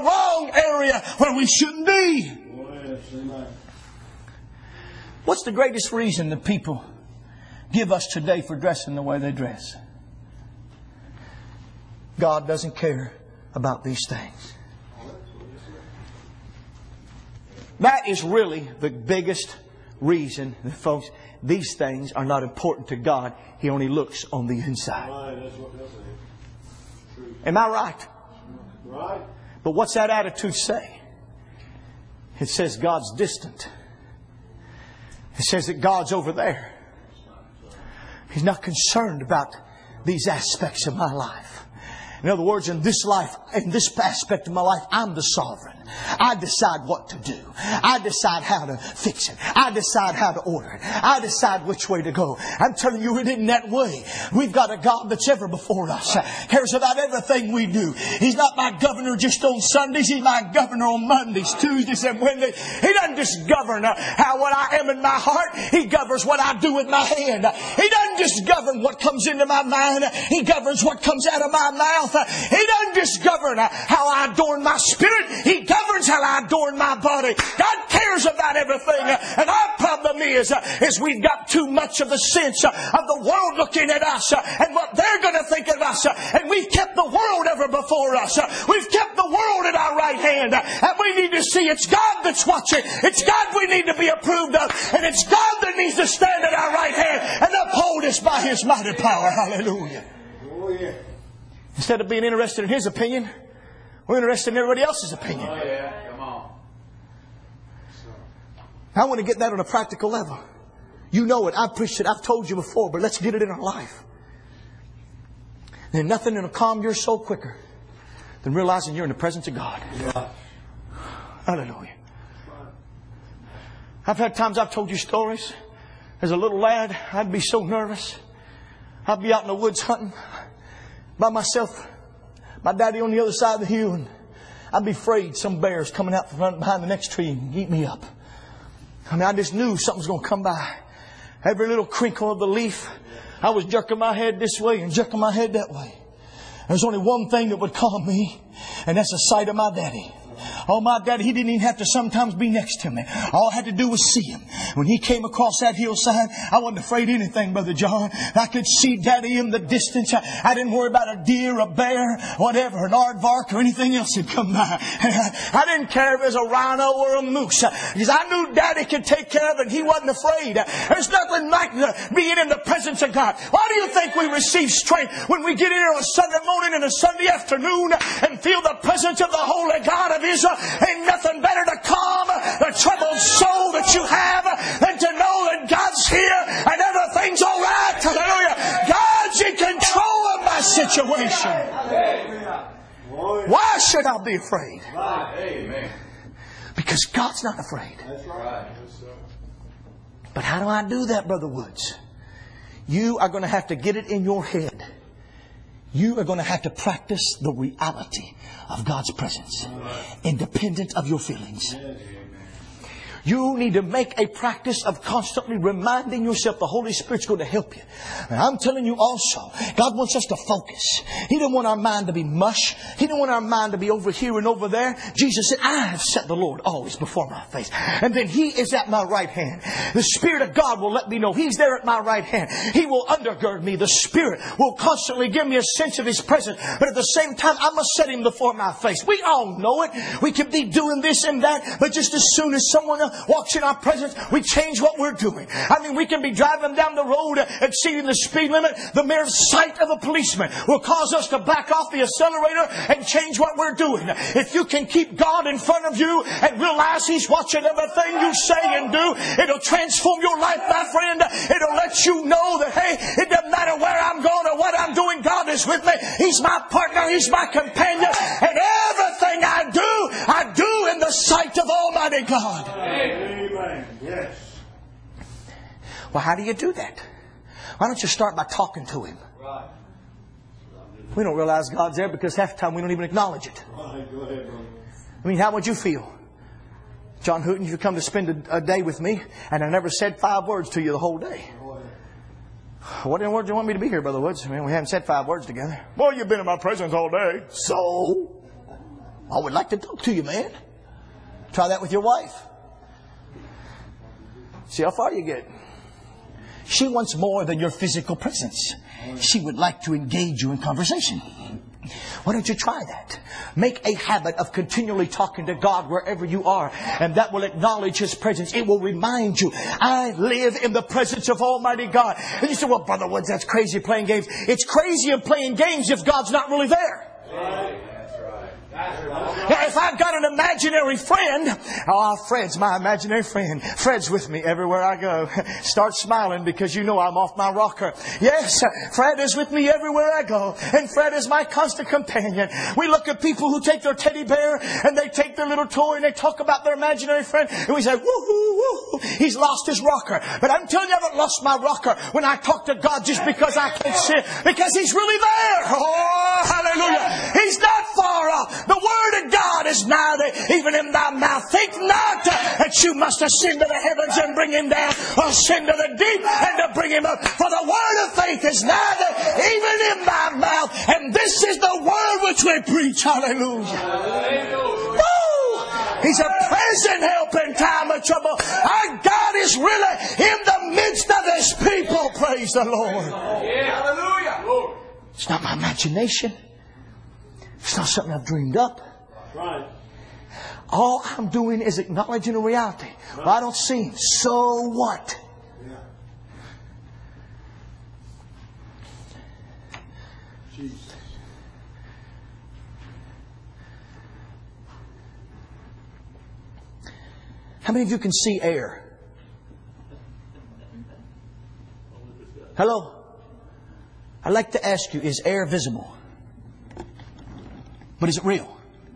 uh, where we shouldn't be. Oh, yes. Amen. What's the greatest reason that people give us today for dressing the way they dress? God doesn't care about these things. That is really the biggest reason that, folks, these things are not important to God. He only looks on the inside. Right, that's what they'll say. True. Am I right? Right. But what's that attitude say? It says God's distant. It says that God's over there. He's not concerned about these aspects of my life. In other words, in this life, in this aspect of my life, I'm the sovereign. I decide what to do. I decide how to fix it. I decide how to order it. I decide which way to go. I'm telling you, it isn't that way. We've got a God that's ever before us. Cares about everything we do. He's not my governor just on Sundays. He's my governor on Mondays, Tuesdays, and Wednesdays. He doesn't just govern uh, how what I am in my heart. He governs what I do with my hand. He doesn't just govern what comes into my mind. He governs what comes out of my mouth. He doesn't just govern uh, how I adorn my spirit. He governs how I adorn my body. God cares about everything. And our problem is, uh, is we've got too much of the sense uh, of the world looking at us uh, and what they're going to think of us. Uh, and we've kept the world ever before us. Uh, we've kept the world at our right hand. Uh, and we need to see it's God that's watching. It's God we need to be approved of. And it's God that needs to stand at our right hand and uphold us by His mighty power. Hallelujah. Oh, yeah. Instead of being interested in His opinion, we're interested in everybody else's opinion. Oh, yeah. Come on. I want to get that on a practical level. You know it. I've preached it. I've told you before. But let's get it in our life. There's nothing that'll calm your soul quicker than realizing you're in the presence of God. Yeah. Hallelujah. I've had times I've told you stories. As a little lad, I'd be so nervous. I'd be out in the woods hunting by myself. My daddy on the other side of the hill, and I'd be afraid some bear's coming out from behind the next tree and eat me up. I mean, I just knew something was going to come by. Every little crinkle of the leaf, I was jerking my head this way and jerking my head that way. There's only one thing that would calm me, and that's the sight of my daddy. Oh, my daddy, he didn't even have to sometimes be next to me. All I had to do was see him. When he came across that hillside, I wasn't afraid of anything, Brother John. I could see Daddy in the distance. I, I didn't worry about a deer, a bear, whatever, an aardvark or anything else had come by. I didn't care if it was a rhino or a moose, because I knew Daddy could take care of it and he wasn't afraid. There's nothing like being in the presence of God. Why do you think we receive strength when we get here on a Sunday morning and a Sunday afternoon and feel the presence of the Holy God of Israel? Ain't nothing better to calm the troubled soul that you have than to know that God's here and everything's all right. Hallelujah. God's in control of my situation. Why should I be afraid? Because God's not afraid. But how do I do that, Brother Woods? You are going to have to get it in your head. You are going to have to practice the reality of God's presence, independent of your feelings. You need to make a practice of constantly reminding yourself the Holy Spirit's going to help you. And I'm telling you also, God wants us to focus. He didn't want our mind to be mush. He didn't want our mind to be over here and over there. Jesus said, I have set the Lord always before my face. And then He is at my right hand. The Spirit of God will let me know He's there at my right hand. He will undergird me. The Spirit will constantly give me a sense of His presence. But at the same time, I must set Him before my face. We all know it. We can be doing this and that. But just as soon as someone else walks in our presence, we change what we're doing. I mean, we can be driving down the road exceeding the speed limit. The mere sight of a policeman will cause us to back off the accelerator and change what we're doing. If you can keep God in front of you and realize He's watching everything you say and do, it'll transform your life, my friend. It'll let you know that, hey, it doesn't matter where I'm going or what I'm doing, God is with me. He's my partner. He's my companion. And everything I do, I do in the sight of Almighty God. Amen. Yes. Well, how do you do that? Why don't you start by talking to Him? Right. We don't realize God's there because half the time we don't even acknowledge it. Right. Go ahead, brother. I mean, how would you feel? John Hooten, you come to spend a, a day with me and I never said five words to you the whole day. What in the world do you want me to be here, Brother Woods? I mean, we haven't said five words together. Boy, you've been in my presence all day. So? I would like to talk to you, man. Try that with your wife. See how far you get. She wants more than your physical presence. She would like to engage you in conversation. Why don't you try that? Make a habit of continually talking to God wherever you are. And that will acknowledge His presence. It will remind you, I live in the presence of Almighty God. And you say, well, Brother Woods, that's crazy playing games. It's crazy in playing games if God's not really there. Right. Now, if I've got an imaginary friend, oh, Fred's my imaginary friend. Fred's with me everywhere I go. Start smiling because you know I'm off my rocker. Yes, Fred is with me everywhere I go. And Fred is my constant companion. We look at people who take their teddy bear and they take their little toy and they talk about their imaginary friend. And we say, woo-hoo, woo-hoo, he's lost his rocker. But I'm telling you, I haven't lost my rocker when I talk to God just because I can't see it. Because He's really there. Oh, hallelujah. He's not far off. The Word of God is nigh thee, even in thy mouth. Think not that you must ascend to the heavens and bring Him down, or ascend to the deep and to bring Him up. For the word of faith is nigh thee, even in thy mouth. And this is the word which we preach. Hallelujah. Hallelujah. Woo! He's a present help in time of trouble. Our God is really in the midst of His people. Praise the Lord. Hallelujah. It's not my imagination. It's not something I've dreamed up. Right. All I'm doing is acknowledging a reality. Well, I don't see Him. So what? Yeah. Jesus. How many of you can see air? Hello? I'd like to ask you, is air visible? But is it real?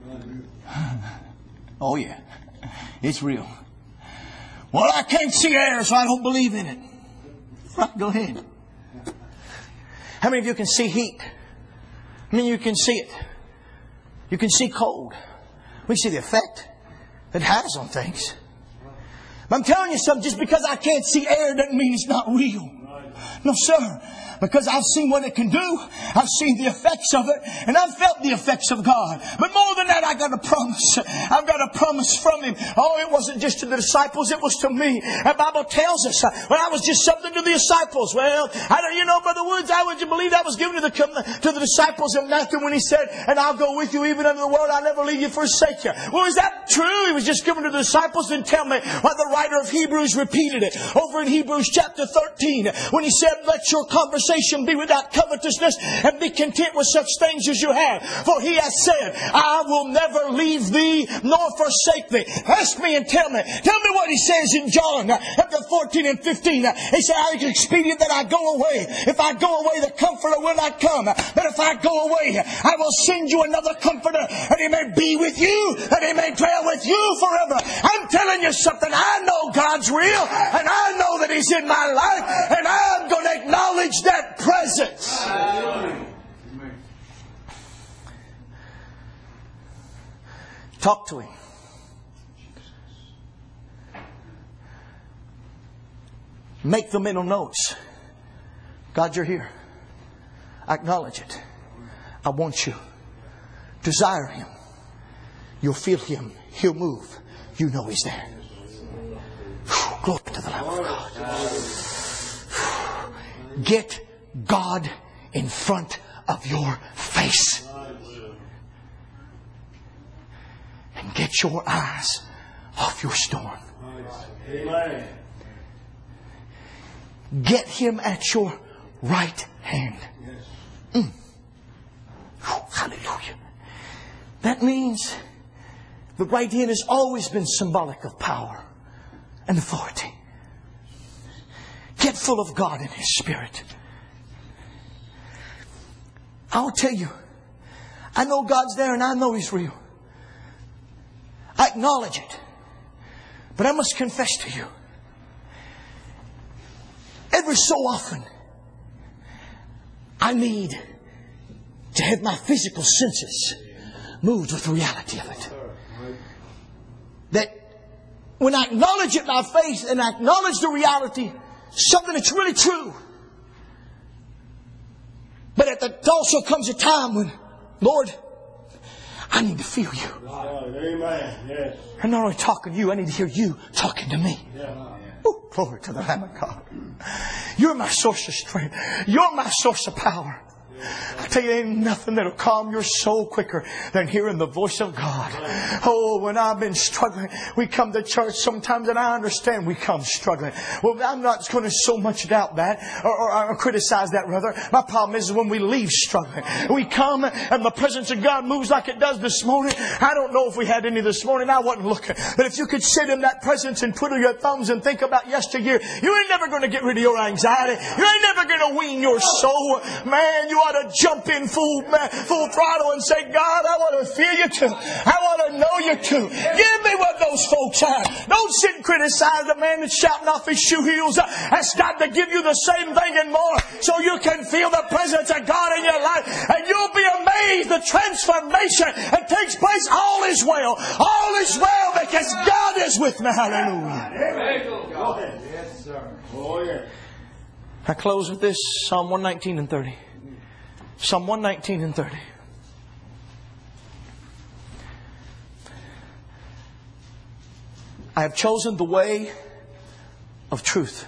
Oh yeah, it's real. Well, I can't see air, so I don't believe in it. Right, go ahead. How many of you can see heat? I mean, you can see it. You can see cold. We see the effect it has on things. But I'm telling you something, just because I can't see air doesn't mean it's not real. No, sir. Because I've seen what it can do. I've seen the effects of it. And I've felt the effects of God. But more than that, I got a promise. I've got a promise from Him. Oh, it wasn't just to the disciples. It was to me. The Bible tells us, well, I was just something to the disciples. Well, I don't, you know, Brother Woods, I would you believe that was given to the, to the disciples in Matthew when He said, and I'll go with you even unto the world. I'll never leave you, forsake you. Well, is that true? He was just given to the disciples. Then tell me why the writer of Hebrews repeated it. Over in Hebrews chapter thirteen, when he said, let your conversation be without covetousness and be content with such things as you have. For He has said, I will never leave thee nor forsake thee. Ask me and tell me. Tell me what He says in John chapter fourteen and fifteen. He said, I it's expedient that I go away. If I go away, the Comforter will not come. But if I go away, I will send you another Comforter, and He may be with you, and He may dwell with you forever. I'm telling you something. I know God's real, and I know that He's in my life, and I'm going to acknowledge that presence. Talk to Him. Make the mental notes. God, you're here. I acknowledge it. I want you. Desire Him. You'll feel Him. He'll move. You know He's there. Whew, glory to the Lamb of God. Get God in front of your face. And get your eyes off your storm. Amen. Get Him at your right hand. Mm. Whew, hallelujah. That means the right hand has always been symbolic of power and authority. Get full of God and His Spirit. I'll tell you, I know God's there and I know He's real. I acknowledge it. But I must confess to you, every so often, I need to have my physical senses moved with the reality of it. That when I acknowledge it by faith and I acknowledge the reality, something that's really true. But at the, also comes a time when, Lord, I need to feel you. Amen. Yes. I'm not only talking to you, I need to hear you talking to me. Yeah. Oh, glory to the Lamb of God. You're my source of strength. You're my source of power. I tell you, ain't nothing that'll calm your soul quicker than hearing the voice of God. Oh, when I've been struggling, we come to church sometimes, and I understand we come struggling. Well, I'm not going to so much doubt that or, or, or criticize that, rather. My problem is when we leave struggling. We come and the presence of God moves like it does this morning. I don't know if we had any this morning. I wasn't looking. But if you could sit in that presence and put your thumbs and think about yesteryear, you ain't never going to get rid of your anxiety. You ain't never going to wean your soul. Man, you ought to jump in full, full throttle and say, God, I want to feel you too. I want to know you too. Give me what those folks have. Don't sit and criticize the man that's shouting off his shoe heels. Ask God to give you the same thing and more so you can feel the presence of God in your life. And you'll be amazed the transformation that takes place. All is well. All is well because God is with me. Hallelujah. Yes, sir. Oh, yeah. I close with this, Psalm one nineteen and thirty. Psalm one nineteen and thirty. I have chosen the way of truth.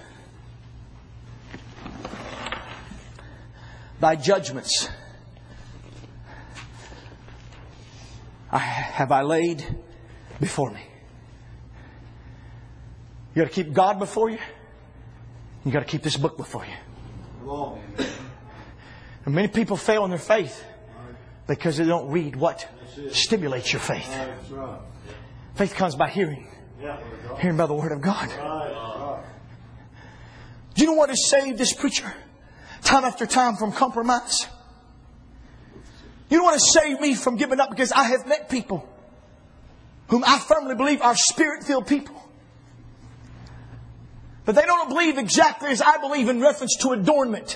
Thy judgments I have I laid before me. You got to keep God before you. You got to keep this book before you. Come on. And many people fail in their faith because they don't read what stimulates your faith. That's right. Faith comes by hearing. Yeah. Hearing by the Word of God. Right. Do you know what has saved this preacher time after time from compromise? You know what has saved me from giving up? Because I have met people whom I firmly believe are Spirit-filled people. But they don't believe exactly as I believe in reference to adornment.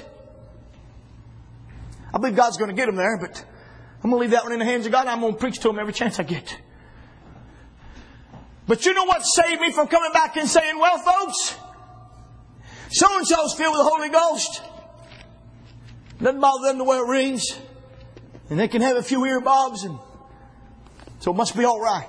I believe God's going to get them there, but I'm going to leave that one in the hands of God. I'm going to preach to them every chance I get. But you know what saved me from coming back and saying, well, folks, so-and-so's filled with the Holy Ghost. Doesn't bother them to wear rings. And they can have a few earbobs, and so it must be all right.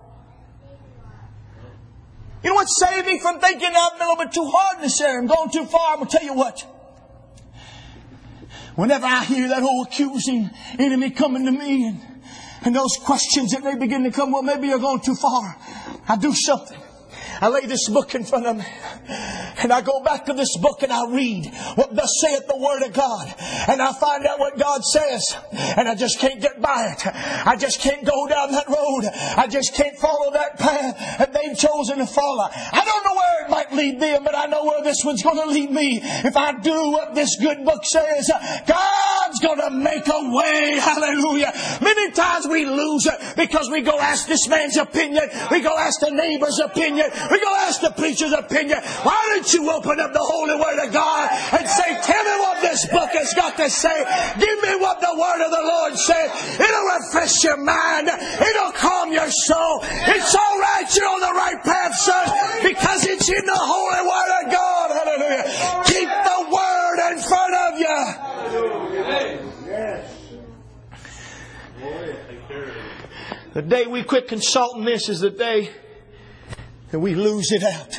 You know what saved me from thinking I've been a little bit too hard in this area and gone too far? I'm going to tell you what. Whenever I hear that old accusing enemy coming to me and, and those questions that they begin to come, well, maybe you're going too far. I do something. I lay this book in front of me. And I go back to this book and I read what thus saith the Word of God. And I find out what God says. And I just can't get by it. I just can't go down that road. I just can't follow that path that they've chosen to follow. I don't know where it might lead them, but I know where this one's going to lead me. If I do what this good book says, God's going to make a way. Hallelujah. Many times we lose it because we go ask this man's opinion. We go ask the neighbor's opinion. We go ask the preacher's opinion. Why don't you open up the Holy Word of God and say, tell me what this book has got to say. Give me what the Word of the Lord said. It'll refresh your mind. It'll calm your soul. It's all right. You're on the right path, son, because it's in the Holy Word of God. Hallelujah. Keep the Word in front of you. Yes. The day we quit consulting this is the day that we lose it out.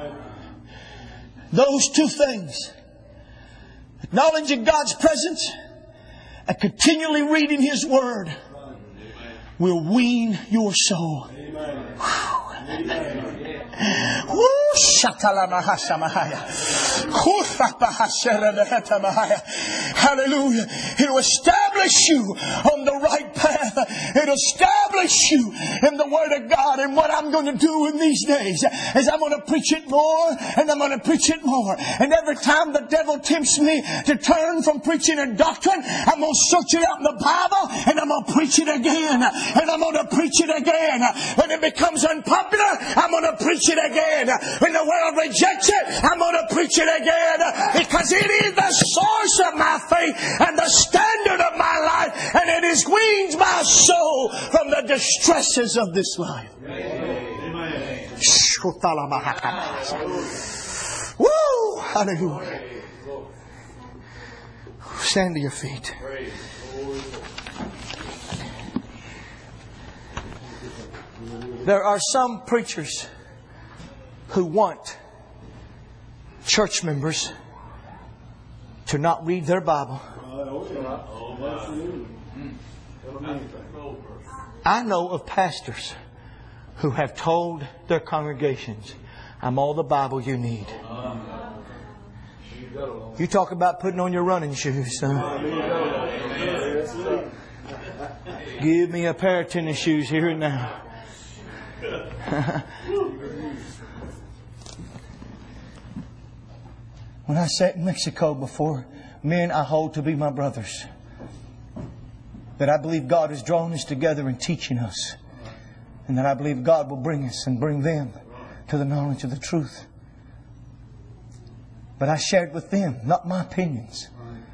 Those two things, acknowledging God's presence and continually reading His Word, will wean your soul. Hallelujah. It'll establish you on the right path. It'll establish you in the Word of God. And what I'm going to do in these days is I'm going to preach it more and I'm going to preach it more. And every time the devil tempts me to turn from preaching a doctrine, I'm going to search it out in the Bible and I'm going to preach it again. And I'm going to preach it again. When it becomes unpopular, I'm going to preach it again. When the world rejects it, I'm going to preach it again. Because it is the source of my faith and the standard of my life. And it is weans my soul from the distresses of this life. Amen. Woo! Hallelujah. Stand to your feet. There are some preachers who want church members to not read their Bible. I know of pastors who have told their congregations, I'm all the Bible you need. You talk about putting on your running shoes, son. Give me a pair of tennis shoes here and now. When I sat in Mexico before men I hold to be my brothers, that I believe God has drawn us together and teaching us, and that I believe God will bring us and bring them to the knowledge of the truth. But I shared with them, not my opinions.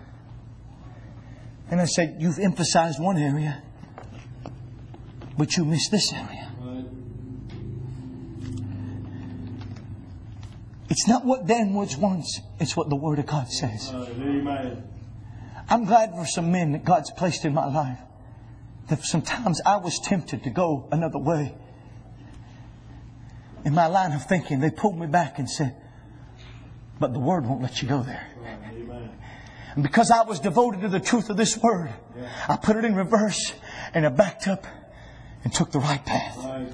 And I said, you've emphasized one area, but you missed this area. It's not what Dan Woods wants. It's what the Word of God says. Amen. I'm glad for some men that God's placed in my life. That sometimes I was tempted to go another way. In my line of thinking, they pulled me back and said, but the Word won't let you go there. Amen. And because I was devoted to the truth of this Word, I put it in reverse and I backed up and took the right path. Right.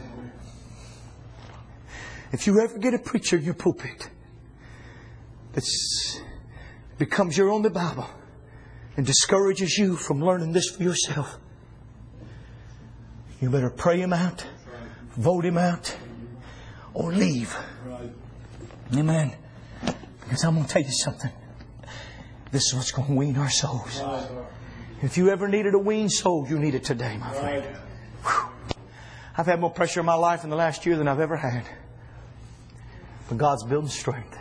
If you ever get a preacher in your pulpit that becomes your only Bible and discourages you from learning this for yourself, you better pray him out, vote him out, or leave. Right. Amen. Because I'm going to tell you something. This is what's going to wean our souls. Right. If you ever needed a weaned soul, you need it today, my friend. Right. Whew. I've had more pressure in my life in the last year than I've ever had. But God's building strength.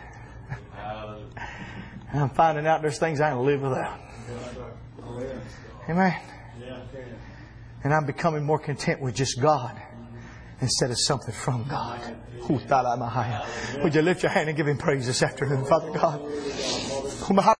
And I'm finding out there's things I can live without. Amen. And I'm becoming more content with just God instead of something from God. Would you lift your hand and give Him praise this afternoon, Father God?